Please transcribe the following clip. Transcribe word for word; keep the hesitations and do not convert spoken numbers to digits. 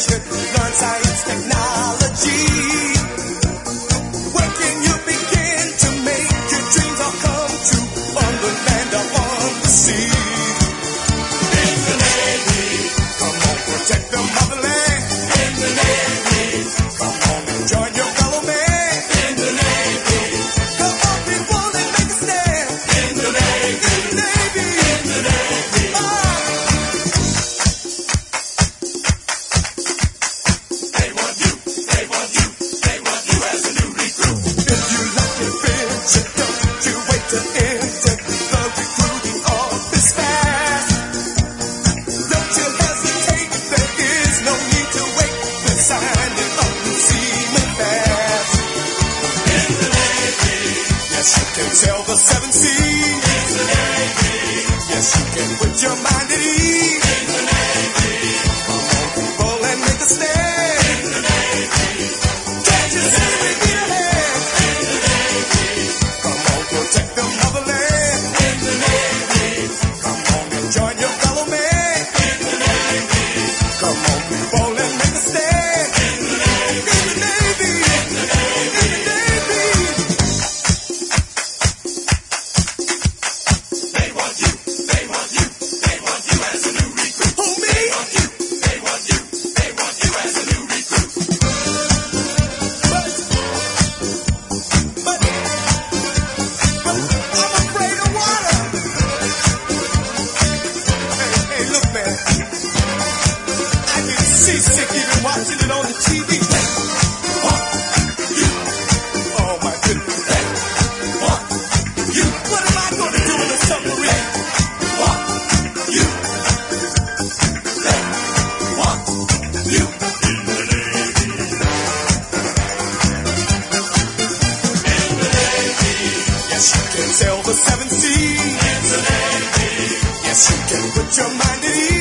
education, learn science, technology. Where can you begin to make your dreams all come true on the land or on the sea? In the Navy, come on, protect the motherland. In the Navy, come on and join your fellow man. In the Navy, come on people and make a stand. In the Navy, in the Navy, in the Navy. Ah. They want you, they want you, they want you as a new recruit. If you like your vision, don't you wait to enter the recruiting office fast. Don't you hesitate, there is no need to wait. Then sign it up and seaman fast. In the Navy, yes you can sail the seven seas. In the Navy, yes you can put your mind at ease. In the Navy, come on people and make a stand. In the Navy, can't you see we need a hand? In the Navy, come on protect the motherland. In the Navy, come on and join your fellow man. In the Navy, come on people and make a stand. In the Navy, in the Navy, in the Navy, in the Navy. They want you, they want you, they want you as a new recruit. Who, me? They want you, they want you, they want you as a new recruit. But, but, but I'm afraid of water. Hey, hey, look, man. I get seasick even watching it on the T V. Hey, what? You? Oh my goodness. Hey, what? You? What am I going to do in a submarine? What? You? Hey, what? You? In the Navy. In the Navy. Yes, you can sail the seven seas. In the Navy. Yes, you can put your mind at ease.